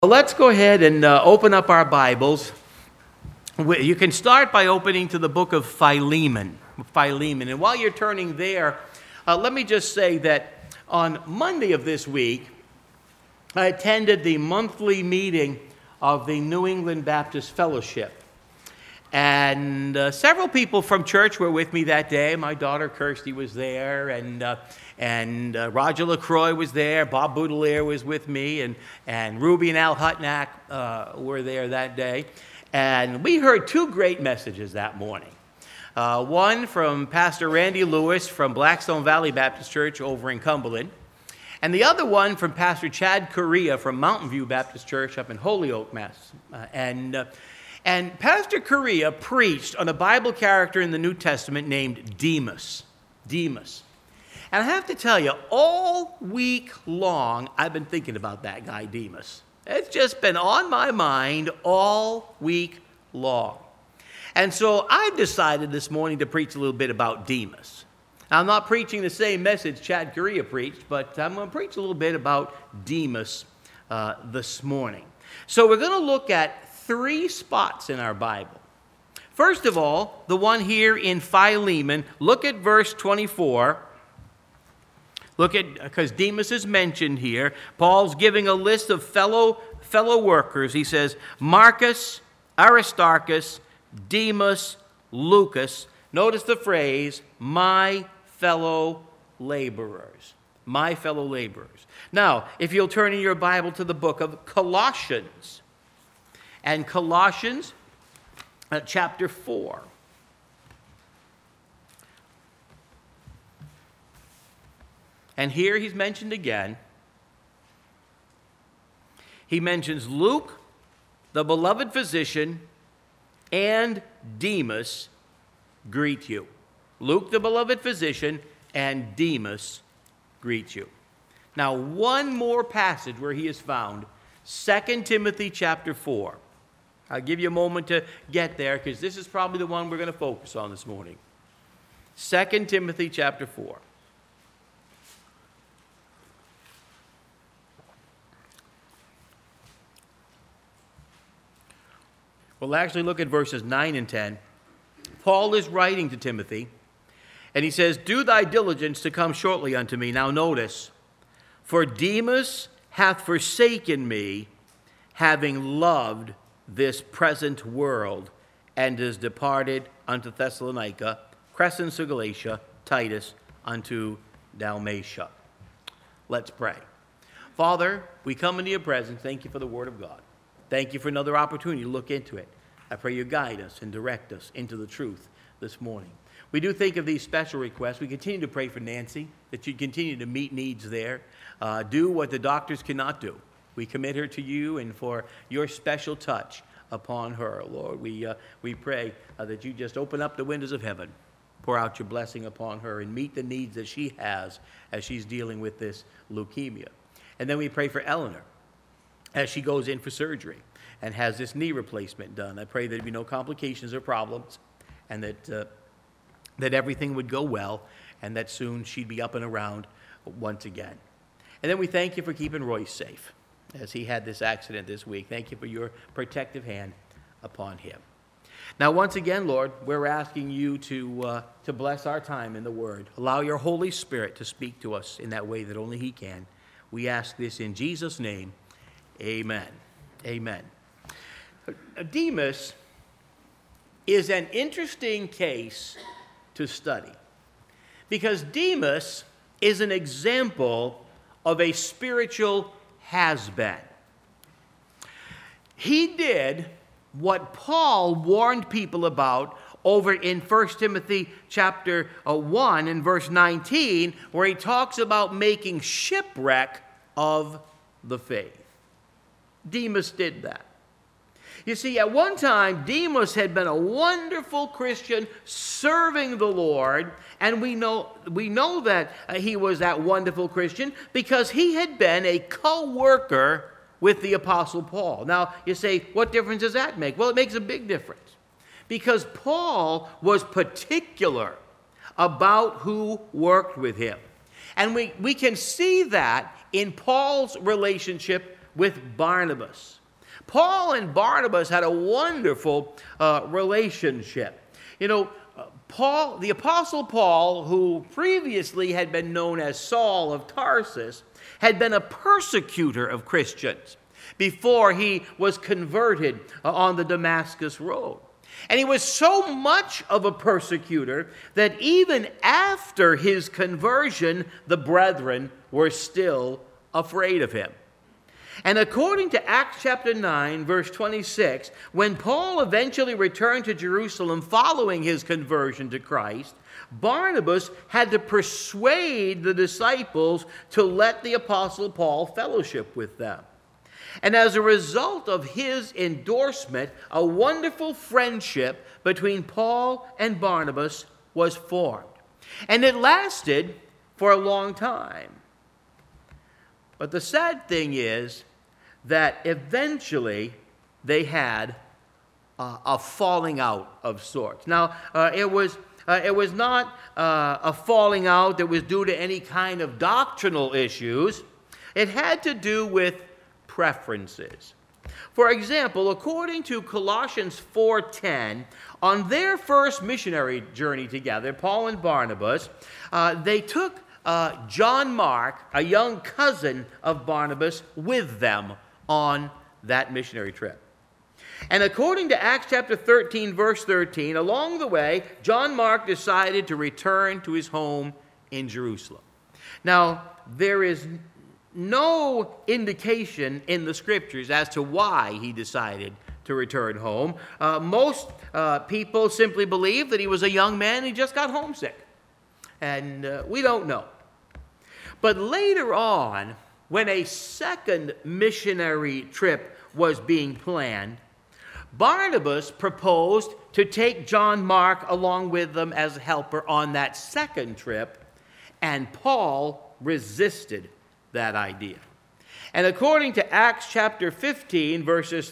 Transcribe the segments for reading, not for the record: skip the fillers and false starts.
Let's go ahead and open up our Bibles. You can start by opening to the book of Philemon. And while you're turning there, let me just say that on Monday of this week, I attended the monthly meeting of the New England Baptist Fellowship. And several people from church were with me that day. My daughter Kirsty was there, and Roger LaCroix was there. Bob Boudelaire was with me, and Ruby and Al Hutnack were there that day. And we heard two great messages that morning. One from Pastor Randy Lewis from Blackstone Valley Baptist Church over in Cumberland, and the other one from Pastor Chad Correa from Mountain View Baptist Church up in Holyoke, Mass. And Pastor Correa preached on a Bible character in the New Testament named Demas. Demas. And I have to tell you, all week long, I've been thinking about that guy, Demas. It's just been on my mind all week long. And so I've decided this morning to preach a little bit about Demas. Now, I'm not preaching the same message Chad Correa preached, but I'm going to preach a little bit about Demas this morning. So we're going to look at three spots in our Bible. First of all, the one here in Philemon. Look at verse 24. Because Demas is mentioned here. Paul's giving a list of fellow workers. He says, Marcus, Aristarchus, Demas, Lucas. Notice the phrase, my fellow laborers. My fellow laborers. Now, if you'll turn in your Bible to the book of Colossians. And Colossians chapter 4. And here he's mentioned again. He mentions Luke, the beloved physician, and Demas greet you. Luke, the beloved physician, and Demas greet you. Now, one more passage where he is found, 2 Timothy chapter 4. I'll give you a moment to get there because this is probably the one we're going to focus on this morning. 2 Timothy chapter 4. We'll actually look at verses 9 and 10. Paul is writing to Timothy, and he says, do thy diligence to come shortly unto me. Now notice, for Demas hath forsaken me, having loved this present world, and is departed unto Thessalonica, Crescens to Galatia, Titus unto Dalmatia. Let's pray. Father, we come into your presence. Thank you for the word of God. Thank you for another opportunity to look into it. I pray you guide us and direct us into the truth this morning. We do think of these special requests. We continue to pray for Nancy, that you continue to meet needs there. Do what the doctors cannot do. We commit her to you and for your special touch upon her, Lord. We pray that you just open up the windows of heaven, pour out your blessing upon her, and meet the needs that she has as she's dealing with this leukemia. And then we pray for Eleanor as she goes in for surgery and has this knee replacement done. I pray that there be no complications or problems, and that everything would go well, and that soon she'd be up and around once again. And then we thank you for keeping Royce safe as he had this accident this week. Thank you for your protective hand upon him. Now, once again, Lord, we're asking you to bless our time in the Word. Allow your Holy Spirit to speak to us in that way that only he can. We ask this in Jesus' name. Amen. Amen. Demas is an interesting case to study because Demas is an example of a spiritual has-been. He did what Paul warned people about over in 1 Timothy chapter 1 and verse 19, where he talks about making shipwreck of the faith. Demas did that. You see, at one time, Demas had been a wonderful Christian serving the Lord, and we know that he was that wonderful Christian because he had been a co-worker with the Apostle Paul. Now, you say, what difference does that make? Well, it makes a big difference because Paul was particular about who worked with him. And we can see that in Paul's relationship with Barnabas. Paul and Barnabas had a wonderful relationship. You know, the Apostle Paul, who previously had been known as Saul of Tarsus, had been a persecutor of Christians before he was converted on the Damascus Road. And he was so much of a persecutor that even after his conversion, the brethren were still afraid of him. And according to Acts chapter 9, verse 26, when Paul eventually returned to Jerusalem following his conversion to Christ, Barnabas had to persuade the disciples to let the Apostle Paul fellowship with them. And as a result of his endorsement, a wonderful friendship between Paul and Barnabas was formed. And it lasted for a long time. But the sad thing is that eventually they had a falling out of sorts. Now, it was not a falling out that was due to any kind of doctrinal issues. It had to do with preferences. For example, according to Colossians 4:10, on their first missionary journey together, Paul and Barnabas, they took John Mark, a young cousin of Barnabas, with them on that missionary trip. And according to Acts chapter 13, verse 13, along the way, John Mark decided to return to his home in Jerusalem. Now, there is no indication in the scriptures as to why he decided to return home. Most people simply believe that he was a young man and he just got homesick. And we don't know. But later on, when a second missionary trip was being planned, Barnabas proposed to take John Mark along with them as a helper on that second trip, and Paul resisted that idea. And according to Acts chapter 15, verses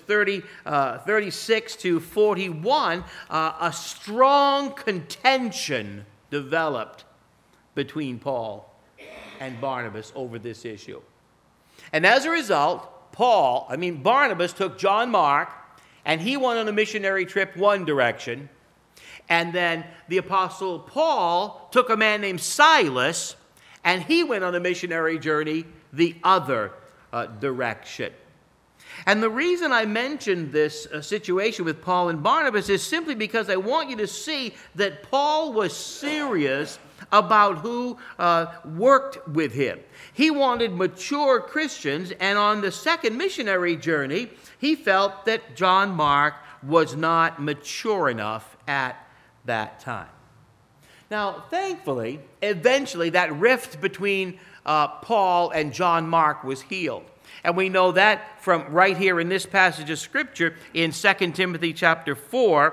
36 to 41, a strong contention developed between Paul and Barnabas over this issue. And as a result, Barnabas took John Mark, and he went on a missionary trip one direction. And then the Apostle Paul took a man named Silas, and he went on a missionary journey the other direction. And the reason I mentioned this situation with Paul and Barnabas is simply because I want you to see that Paul was serious about who worked with him. He wanted mature Christians, and on the second missionary journey, he felt that John Mark was not mature enough at that time. Now, thankfully, eventually that rift between Paul and John Mark was healed. And we know that from right here in this passage of Scripture in 2 Timothy chapter 4.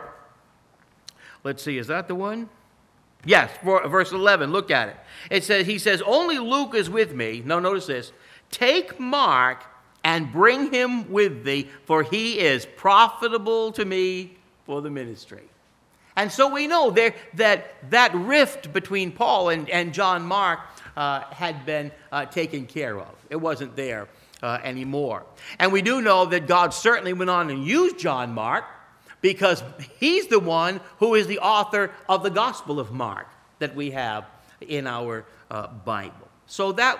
Let's see, is that the one? Yes, verse 11, look at it. He says, only Luke is with me. Now notice this. Take Mark and bring him with thee, for he is profitable to me for the ministry. And so we know that rift between Paul and John Mark had been taken care of. It wasn't there anymore. And we do know that God certainly went on and used John Mark, because he's the one who is the author of the Gospel of Mark that we have in our Bible. So that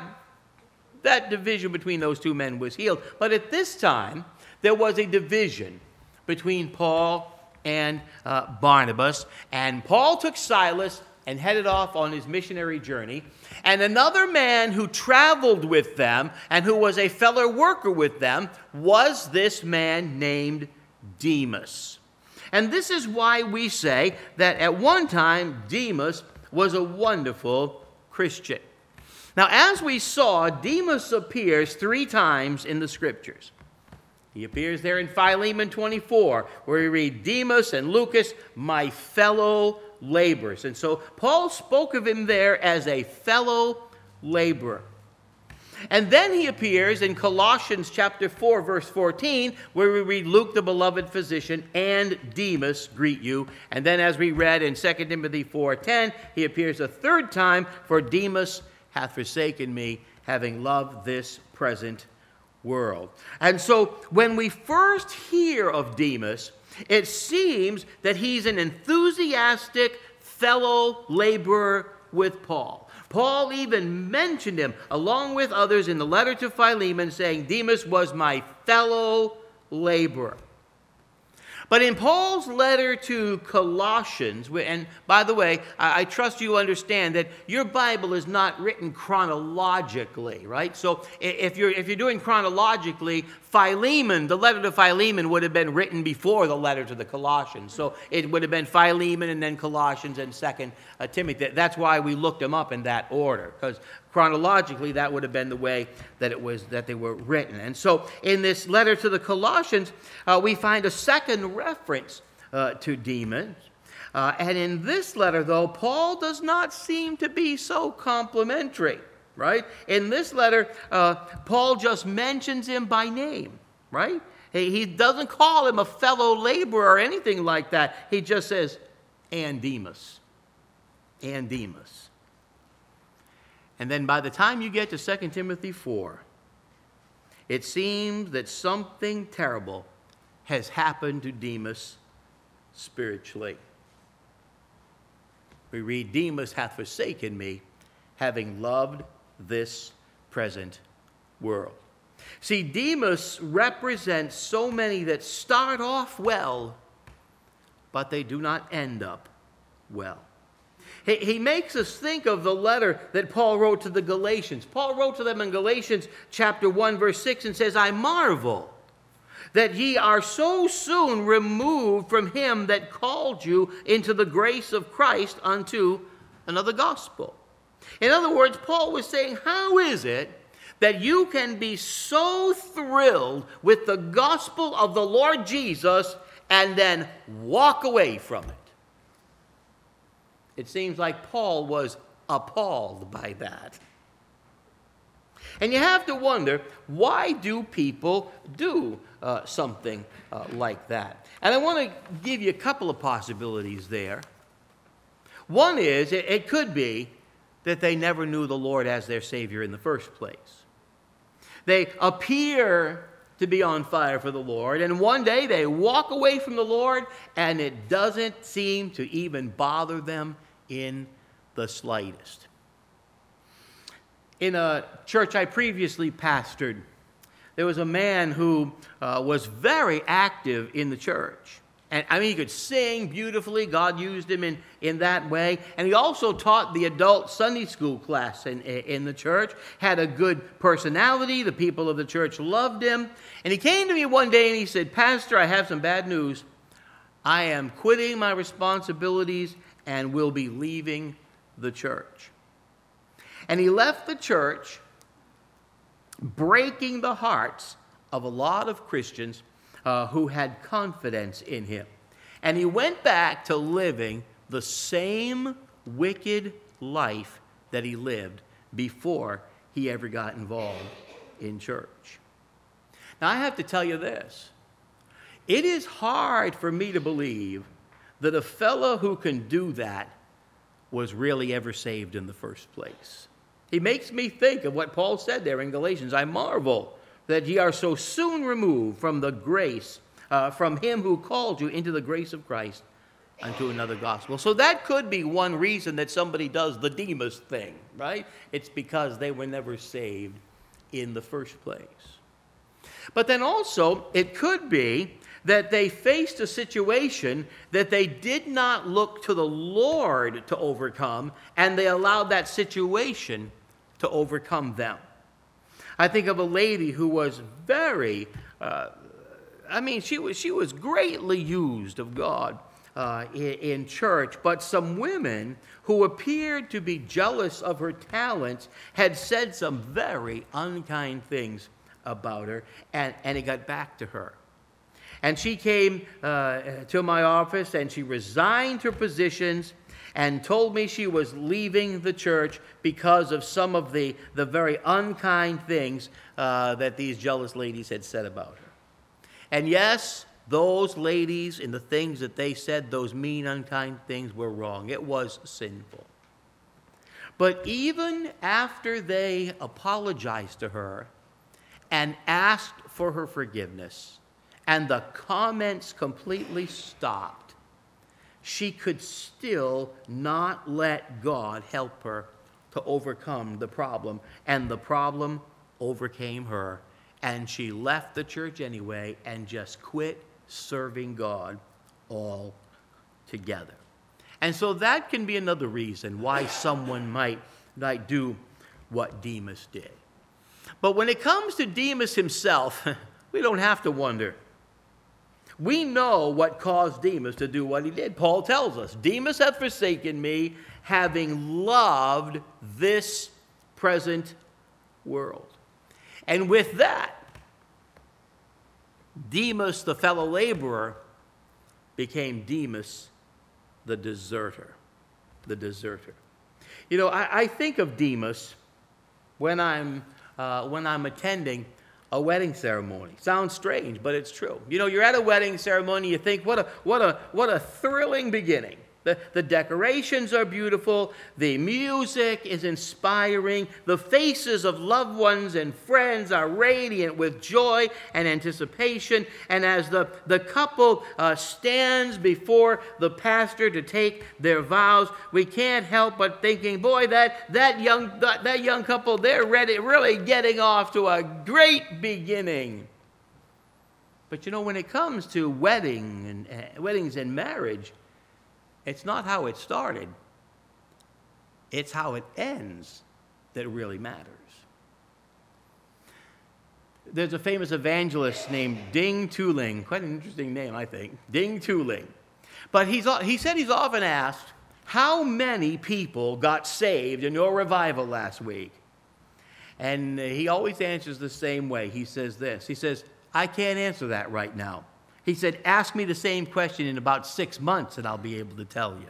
division between those two men was healed. But at this time, there was a division between Paul and Barnabas. And Paul took Silas and headed off on his missionary journey. And another man who traveled with them and who was a fellow worker with them was this man named Demas. And this is why we say that at one time Demas was a wonderful Christian. Now, as we saw, Demas appears 3 times in the Scriptures. He appears there in Philemon 24, where we read, Demas and Lucas, my fellow laborers. And so Paul spoke of him there as a fellow laborer. And then he appears in Colossians chapter 4, verse 14, where we read, Luke, the beloved physician, and Demas greet you. And then as we read in 2 Timothy 4:10, he appears a 3rd time, for Demas hath forsaken me, having loved this present world. And so when we first hear of Demas, it seems that he's an enthusiastic fellow laborer with Paul. Paul even mentioned him along with others in the letter to Philemon, saying, Demas was my fellow laborer. But in Paul's letter to Colossians, and by the way, I trust you understand that your Bible is not written chronologically, right? So if you're doing chronologically, Philemon, the letter to Philemon would have been written before the letter to the Colossians. So it would have been Philemon and then Colossians and 2 Timothy. That's why we looked them up in that order, because chronologically that would have been the way that they were written. And so in this letter to the Colossians, we find a second reference to Demas. And in this letter, though, Paul does not seem to be so complimentary. Right? In this letter, Paul just mentions him by name, right? He doesn't call him a fellow laborer or anything like that. He just says, and Demas. And Demas. And then by the time you get to 2 Timothy 4, it seems that something terrible has happened to Demas spiritually. We read, Demas hath forsaken me, having loved this present world. See, Demas represents so many that start off well, but they do not end up well. He makes us think of the letter that Paul wrote to the Galatians. Paul wrote to them in Galatians chapter 1, verse 6, and says, I marvel that ye are so soon removed from him that called you into the grace of Christ unto another gospel. In other words, Paul was saying, how is it that you can be so thrilled with the gospel of the Lord Jesus and then walk away from it? It seems like Paul was appalled by that. And you have to wonder, why do people do something like that? And I want to give you a couple of possibilities there. One is, it could be that they never knew the Lord as their Savior in the first place. They appear to be on fire for the Lord, and one day they walk away from the Lord, and it doesn't seem to even bother them in the slightest. In a church I previously pastored, there was a man who was very active in the church. And I mean, he could sing beautifully. God used him in that way. And he also taught the adult Sunday school class in the church, had a good personality. The people of the church loved him. And he came to me one day and he said, Pastor, I have some bad news. I am quitting my responsibilities and will be leaving the church. And he left the church, breaking the hearts of a lot of Christians who had confidence in him. And he went back to living the same wicked life that he lived before he ever got involved in church. Now, I have to tell you this. It is hard for me to believe that a fellow who can do that was really ever saved in the first place. He makes me think of what Paul said there in Galatians. I marvel that ye are so soon removed from the grace, from him who called you into the grace of Christ unto another gospel. So that could be one reason that somebody does the Demas thing, right? It's because they were never saved in the first place. But then also, it could be that they faced a situation that they did not look to the Lord to overcome, and they allowed that situation to overcome them. I think of a lady who was very, she was greatly used of God in church, but some women who appeared to be jealous of her talents had said some very unkind things about her, and it got back to her. And she came to my office, and she resigned her positions and told me she was leaving the church because of some of the very unkind things that these jealous ladies had said about her. And yes, those ladies and the things that they said, those mean, unkind things, were wrong. It was sinful. But even after they apologized to her and asked for her forgiveness, and the comments completely stopped, she could still not let God help her to overcome the problem. And the problem overcame her. And she left the church anyway and just quit serving God altogether. And so that can be another reason why someone might do what Demas did. But when it comes to Demas himself, we don't have to wonder. We know what caused Demas to do what he did. Paul tells us, Demas hath forsaken me, having loved this present world. And with that, Demas, the fellow laborer, became Demas, the deserter. The deserter. You know, I think of Demas when I'm attending a wedding ceremony. Sounds strange, but it's true. You know, you're at a wedding ceremony, you think, what a thrilling beginning. The decorations are beautiful, the music is inspiring, the faces of loved ones and friends are radiant with joy and anticipation, and as the couple stands before the pastor to take their vows, we can't help but thinking, boy, that young couple, they're really getting off to a great beginning. But you know, when it comes to weddings and marriage, it's not how it started. It's how it ends that really matters. There's a famous evangelist named Ding Tuling. Quite an interesting name, I think. Ding Tuling. But he said he's often asked, how many people got saved in your revival last week? And he always answers the same way. He says this. He says, I can't answer that right now. He said, ask me the same question in about 6 months and I'll be able to tell you.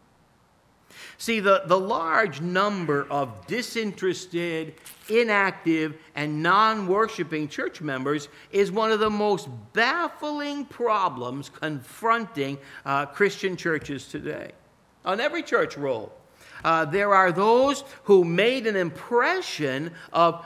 See, the large number of disinterested, inactive, and non-worshiping church members is one of the most baffling problems confronting Christian churches today. On every church roll, there are those who made an impression of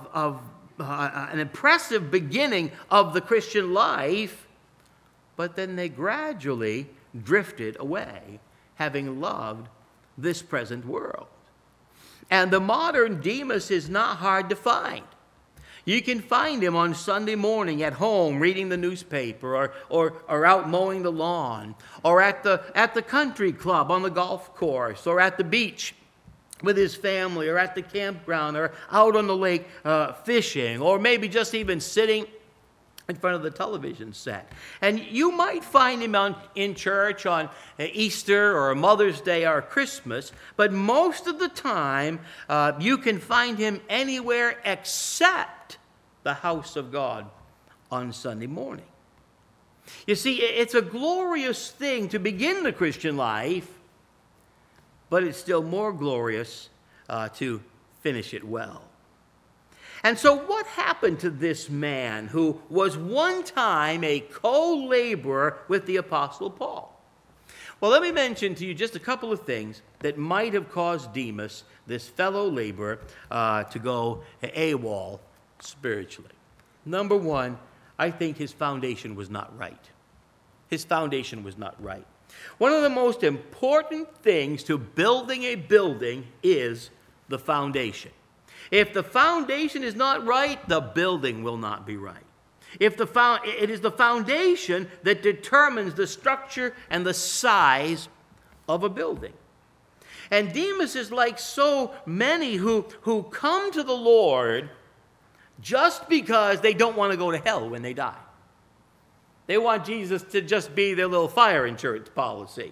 an impressive beginning of the Christian life, but then they gradually drifted away, having loved this present world. And the modern Demas is not hard to find. You can find him on Sunday morning at home reading the newspaper or out mowing the lawn, or at the country club on the golf course, or at the beach with his family, or at the campground, or out on the lake fishing, or maybe just even sitting in front of the television set. And you might find him in church on Easter or Mother's Day or Christmas, but most of the time you can find him anywhere except the house of God on Sunday morning. You see, it's a glorious thing to begin the Christian life, but it's still more glorious to finish it well. And so what happened to this man who was one time a co-laborer with the Apostle Paul? Well, let me mention to you just a couple of things that might have caused Demas, this fellow laborer, to go AWOL spiritually. Number one, I think his foundation was not right. His foundation was not right. One of the most important things to building a building is the foundation. If the foundation is not right, the building will not be right. It is the foundation that determines the structure and the size of a building. And Demas is like so many who come to the Lord just because they don't want to go to hell when they die. They want Jesus to just be their little fire insurance policy.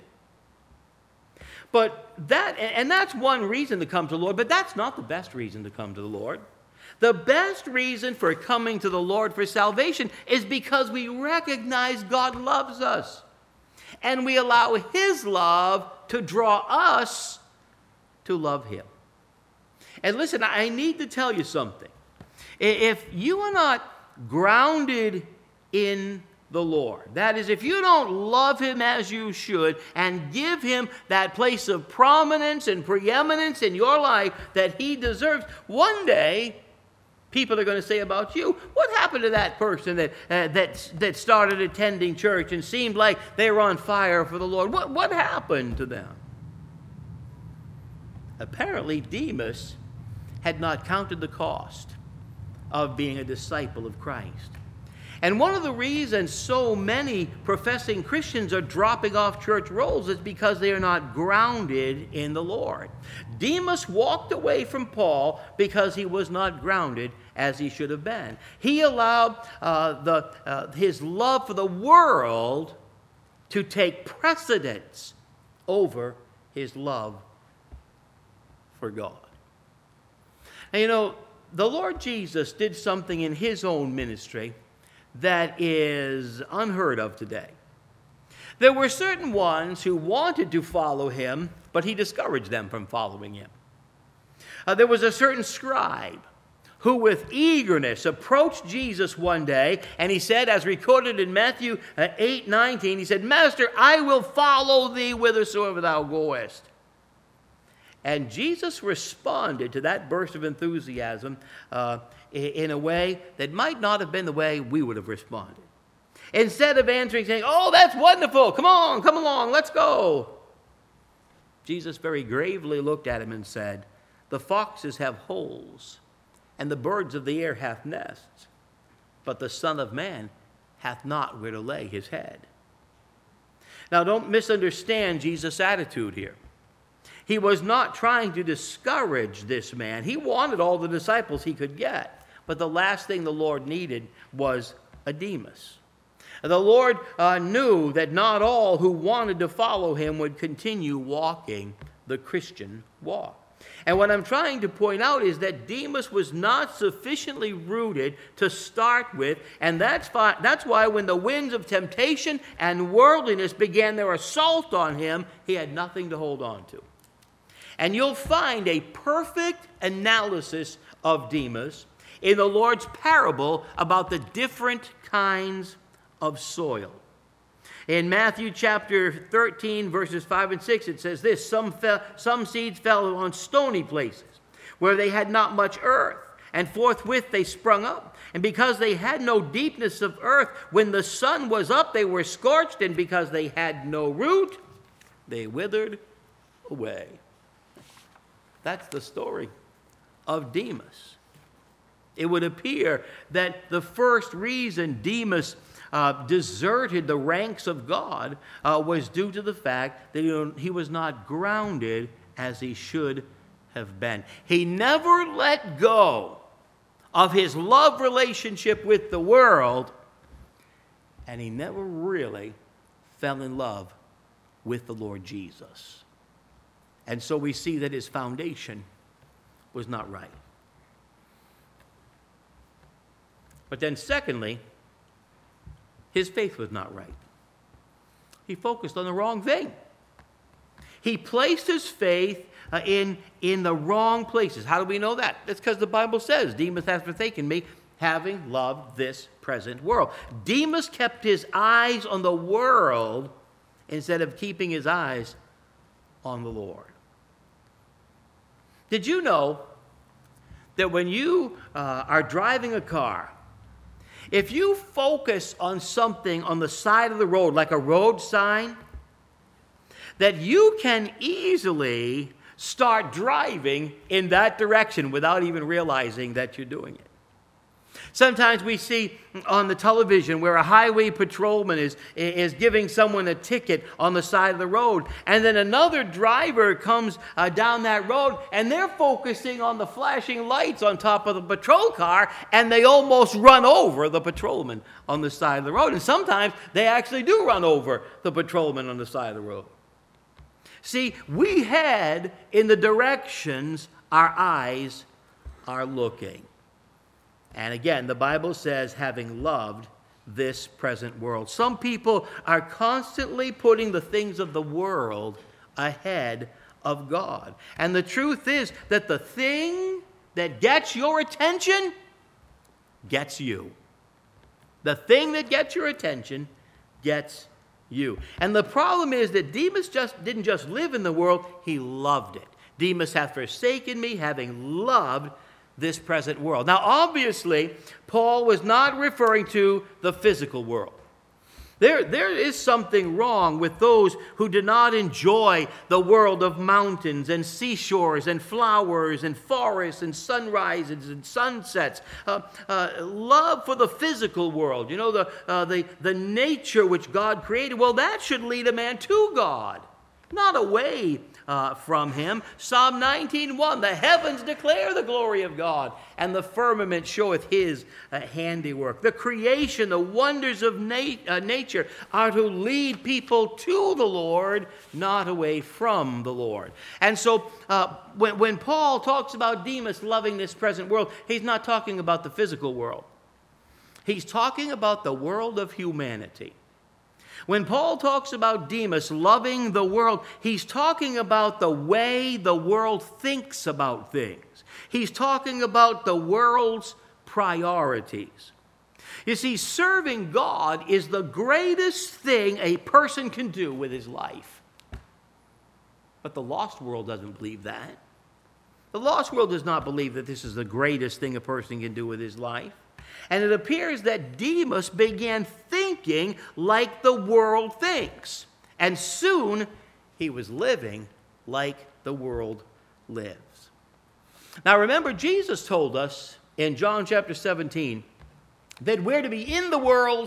But that's one reason to come to the Lord, but that's not the best reason to come to the Lord. The best reason for coming to the Lord for salvation is because we recognize God loves us. And we allow His love to draw us to love Him. And listen, I need to tell you something. If you are not grounded in the Lord, that is, if you don't love Him as you should and give Him that place of prominence and preeminence in your life that He deserves, one day people are going to say about you. What happened to that person that started attending church and seemed like they were on fire for the Lord? What happened to them? Apparently, Demas had not counted the cost of being a disciple of Christ. And one of the reasons so many professing Christians are dropping off church rolls is because they are not grounded in the Lord. Demas walked away from Paul because he was not grounded as he should have been. He allowed his love for the world to take precedence over his love for God. And you know, the Lord Jesus did something in his own ministry that is unheard of today. There were certain ones who wanted to follow him, but he discouraged them from following him. There was a certain scribe who with eagerness approached Jesus one day, and he said, as recorded in Matthew 8:19, he said, "Master, I will follow thee whithersoever thou goest." And Jesus responded to that burst of enthusiasm in a way that might not have been the way we would have responded. Instead of answering, saying, "Oh, that's wonderful, come on, come along, let's go," Jesus very gravely looked at him and said, "The foxes have holes, and the birds of the air have nests, but the Son of Man hath not where to lay his head." Now, don't misunderstand Jesus' attitude here. He was not trying to discourage this man. He wanted all the disciples he could get. But the last thing the Lord needed was a Demas. The Lord knew that not all who wanted to follow him would continue walking the Christian walk. And what I'm trying to point out is that Demas was not sufficiently rooted to start with, and that's why when the winds of temptation and worldliness began their assault on him, he had nothing to hold on to. And you'll find a perfect analysis of Demas in the Lord's parable about the different kinds of soil. In Matthew chapter 13, verses 5 and 6, it says this, some seeds fell on stony places, where they had not much earth, and forthwith they sprung up. And because they had no deepness of earth, when the sun was up, they were scorched, and because they had no root, they withered away. That's the story of Demas. It would appear that the first reason Demas deserted the ranks of God was due to the fact that he was not grounded as he should have been. He never let go of his love relationship with the world, and he never really fell in love with the Lord Jesus. And so we see that his foundation was not right. But then secondly, his faith was not right. He focused on the wrong thing. He placed his faith in the wrong places. How do we know that? That's because the Bible says, "Demas hath forsaken me, having loved this present world." Demas kept his eyes on the world instead of keeping his eyes on the Lord. Did you know that when you are driving a car, if you focus on something on the side of the road, like a road sign, that you can easily start driving in that direction without even realizing that you're doing it? Sometimes we see on the television where a highway patrolman is giving someone a ticket on the side of the road, and then another driver comes down that road, and they're focusing on the flashing lights on top of the patrol car, and they almost run over the patrolman on the side of the road. And sometimes they actually do run over the patrolman on the side of the road. See, we head in the directions our eyes are looking. And again, the Bible says, having loved this present world. Some people are constantly putting the things of the world ahead of God. And the truth is that the thing that gets your attention gets you. The thing that gets your attention gets you. And the problem is that Demas didn't just live in the world, he loved it. Demas hath forsaken me, having loved this present world. Now, obviously, Paul was not referring to the physical world. There is something wrong with those who do not enjoy the world of mountains and seashores and flowers and forests and sunrises and sunsets. Love for the physical world, the nature which God created. Well, that should lead a man to God, not away from him. Psalm 19:1, the heavens declare the glory of God, and the firmament showeth his handiwork. The creation, the wonders of nature are to lead people to the Lord, not away from the Lord. And so when Paul talks about Demas loving this present world, he's not talking about the physical world. He's talking about the world of humanity. When Paul talks about Demas loving the world, he's talking about the way the world thinks about things. He's talking about the world's priorities. You see, serving God is the greatest thing a person can do with his life. But the lost world doesn't believe that. The lost world does not believe that this is the greatest thing a person can do with his life. And it appears that Demas began thinking like the world thinks. And soon he was living like the world lives. Now remember, Jesus told us in John chapter 17 that we're to be in the world,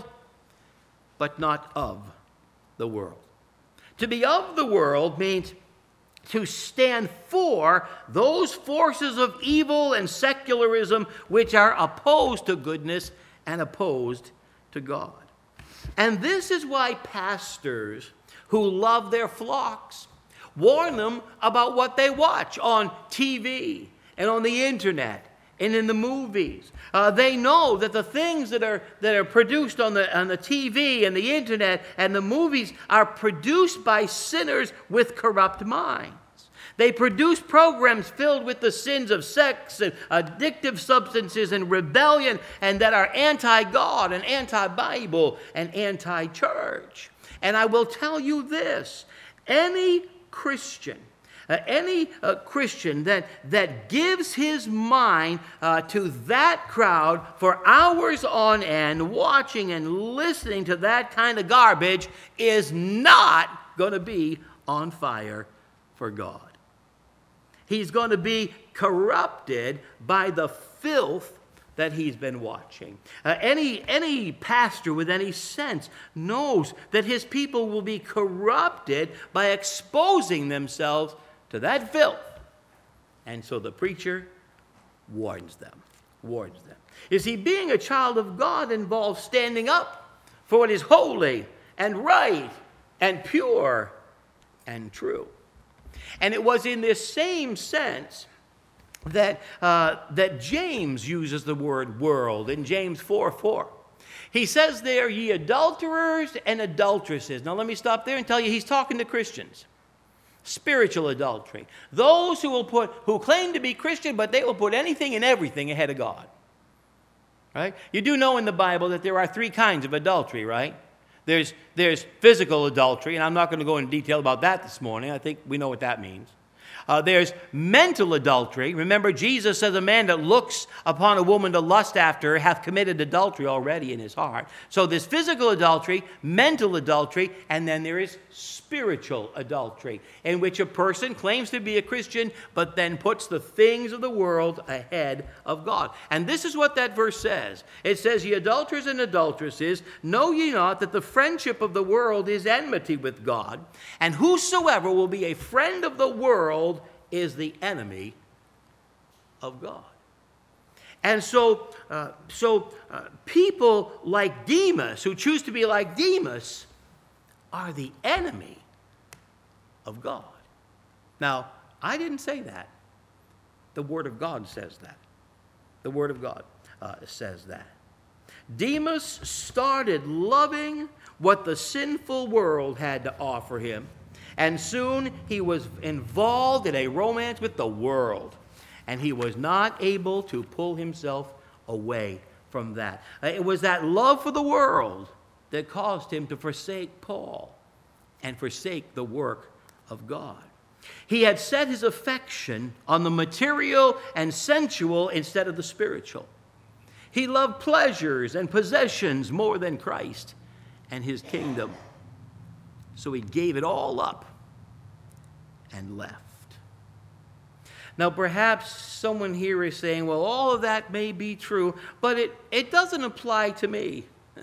but not of the world. To be of the world means to stand for those forces of evil and secularism which are opposed to goodness and opposed to God. And this is why pastors who love their flocks warn them about what they watch on TV and on the internet and in the movies. They know that the things that are produced on the TV and the internet and the movies are produced by sinners with corrupt minds. They produce programs filled with the sins of sex and addictive substances and rebellion, and that are anti-God and anti-Bible and anti-church. And I will tell you this, any Christian that gives his mind to that crowd for hours on end, watching and listening to that kind of garbage, is not going to be on fire for God. He's going to be corrupted by the filth that he's been watching. Any pastor with any sense knows that his people will be corrupted by exposing themselves to that filth. And so the preacher warns them. You see, being a child of God involves standing up for what is holy and right and pure and true. And it was in this same sense that James uses the word world in James 4:4. He says there, ye adulterers and adulteresses. Now let me stop there and tell you he's talking to Christians. Spiritual adultery. Those who claim to be Christian, but they will put anything and everything ahead of God. Right? You do know in the Bible that there are three kinds of adultery, right? There's physical adultery, and I'm not going to go into detail about that this morning. I think we know what that means. There's mental adultery. Remember, Jesus says a man that looks upon a woman to lust after her hath committed adultery already in his heart. So there's physical adultery, mental adultery, and then there is spiritual adultery, in which a person claims to be a Christian, but then puts the things of the world ahead of God. And this is what that verse says. It says, ye adulterers and adulteresses, know ye not that the friendship of the world is enmity with God? And whosoever will be a friend of the world is the enemy of God. And so people like Demas, who choose to be like Demas, are the enemy of God. Now, I didn't say that. The Word of God says that. The Word of God says that. Demas started loving what the sinful world had to offer him, and soon he was involved in a romance with the world, and he was not able to pull himself away from that. It was that love for the world that caused him to forsake Paul and forsake the work of God. He had set his affection on the material and sensual instead of the spiritual. He loved pleasures and possessions more than Christ and his kingdom. So he gave it all up and left. Now, perhaps someone here is saying, well, all of that may be true, but it doesn't apply to me.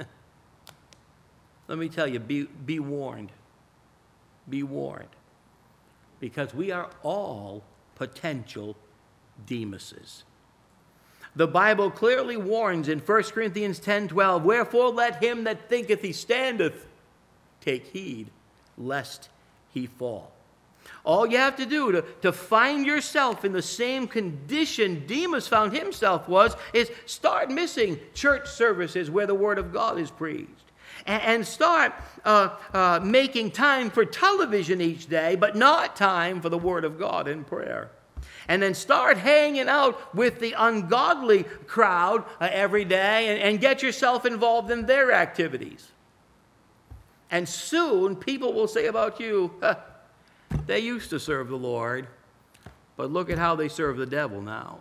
Let me tell you, be warned. Be warned. Because we are all potential Demases. The Bible clearly warns in 1 Corinthians 10:12, wherefore let him that thinketh he standeth take heed, lest he fall. All you have to do to find yourself in the same condition Demas found himself is start missing church services where the Word of God is preached. And start making time for television each day, but not time for the Word of God in prayer. And then start hanging out with the ungodly crowd every day and get yourself involved in their activities. And soon people will say about you, they used to serve the Lord, but look at how they serve the devil now.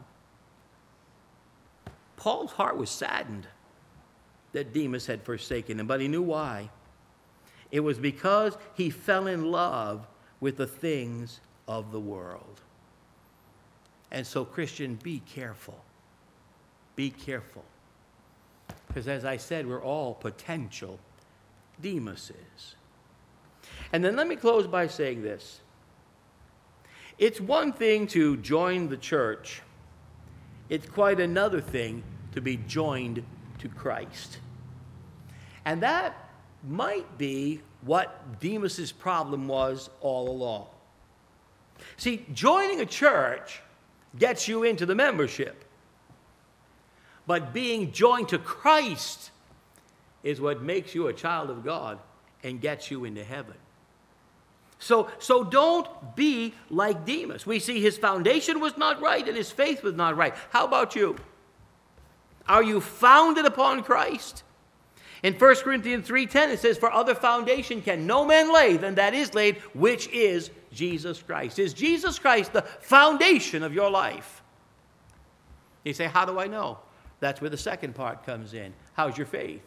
Paul's heart was saddened that Demas had forsaken him, but he knew why. It was because he fell in love with the things of the world. And so, Christian, be careful. Be careful. Because as I said, we're all potential Demases. And then let me close by saying this. It's one thing to join the church. It's quite another thing to be joined to Christ. And that might be what Demas's problem was all along. See, joining a church gets you into the membership. But being joined to Christ is what makes you a child of God and gets you into heaven. So don't be like Demas. We see his foundation was not right and his faith was not right. How about you? Are you founded upon Christ? In 1 Corinthians 3:10 it says, for other foundation can no man lay than that is laid, which is Jesus Christ. Is Jesus Christ the foundation of your life? You say, how do I know? That's where the second part comes in. How's your faith?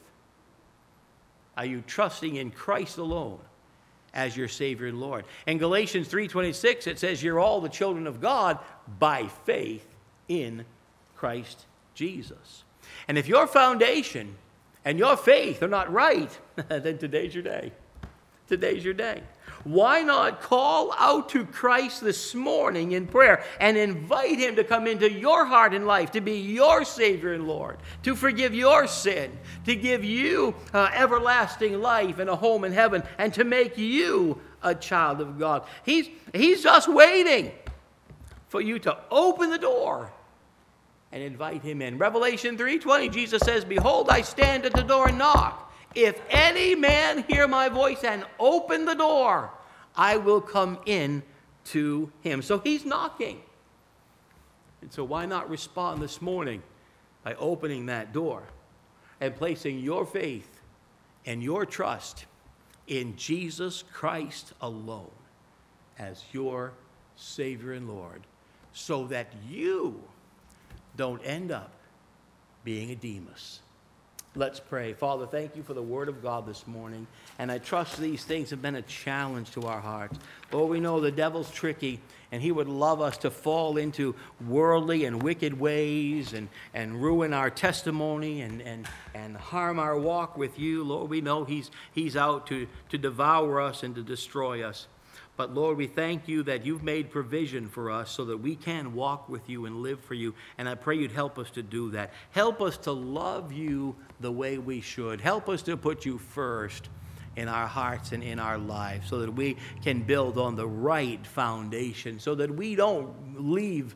Are you trusting in Christ alone as your Savior and Lord? In Galatians 3:26 it says, you're all the children of God by faith in Christ Jesus. And if your foundation and your faith are not right, then today's your day. Today's your day. Why not call out to Christ this morning in prayer and invite him to come into your heart and life, to be your Savior and Lord, to forgive your sin, to give you everlasting life and a home in heaven, and to make you a child of God. He's just waiting for you to open the door and invite him in. Revelation 3:20, Jesus says, behold, I stand at the door and knock. If any man hear my voice and open the door, I will come in to him. So he's knocking. And so why not respond this morning by opening that door and placing your faith and your trust in Jesus Christ alone as your Savior and Lord, so that you don't end up being a Demas. Let's pray. Father, thank you for the Word of God this morning. And I trust these things have been a challenge to our hearts. Lord, we know the devil's tricky, and he would love us to fall into worldly and wicked ways and ruin our testimony and harm our walk with you. Lord, we know he's out to devour us and to destroy us. But Lord, we thank you that you've made provision for us so that we can walk with you and live for you. And I pray you'd help us to do that. Help us to love you the way we should. Help us to put you first in our hearts and in our lives so that we can build on the right foundation, so that we don't leave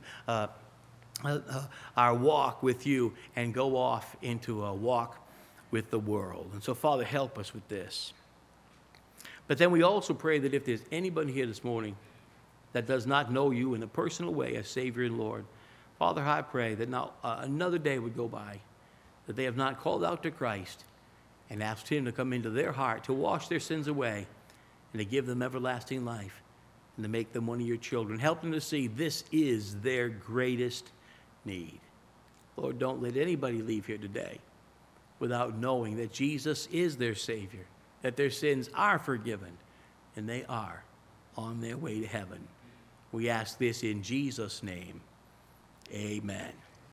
our walk with you and go off into a walk with the world. And so, Father, help us with this. But then we also pray that if there's anybody here this morning that does not know you in a personal way as Savior and Lord, Father, I pray that now another day would go by that they have not called out to Christ and asked him to come into their heart, to wash their sins away and to give them everlasting life. and to make them one of your children. Help them to see this is their greatest need. Lord, don't let anybody leave here today without knowing that Jesus is their Savior, that their sins are forgiven, and they are on their way to heaven. We ask this in Jesus' name. Amen.